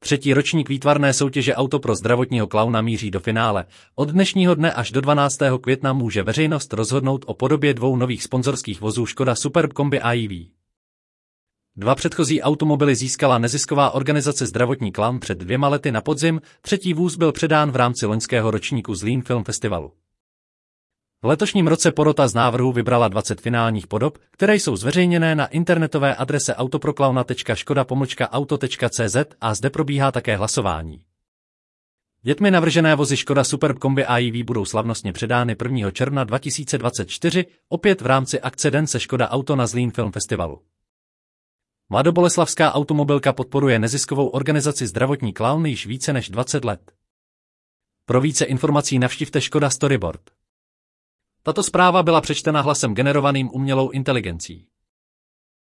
Třetí ročník výtvarné soutěže Auto pro zdravotního klauna míří do finále. Od dnešního dne až do 12. května může veřejnost rozhodnout o podobě 2 nových sponzorských vozů Škoda Superb Kombi AIV. 2 předchozí automobily získala nezisková organizace Zdravotní klaun před 2 lety na podzim, třetí vůz byl předán v rámci loňského ročníku Zlín Film Festivalu. V letošním roce porota z návrhu vybrala 20 finálních podob, které jsou zveřejněné na internetové adrese autoproklauna.škoda-auto.cz a zde probíhá také hlasování. Dětmi navržené vozy Škoda Superb Kombi AIV budou slavnostně předány 1. června 2024, opět v rámci akce Den se Škoda Auto na Zlín Film Festivalu. Mladoboleslavská automobilka podporuje neziskovou organizaci Zdravotní klaun již více než 20 let. Pro více informací navštivte Škoda Storyboard. Tato zpráva byla přečtena hlasem generovaným umělou inteligencí.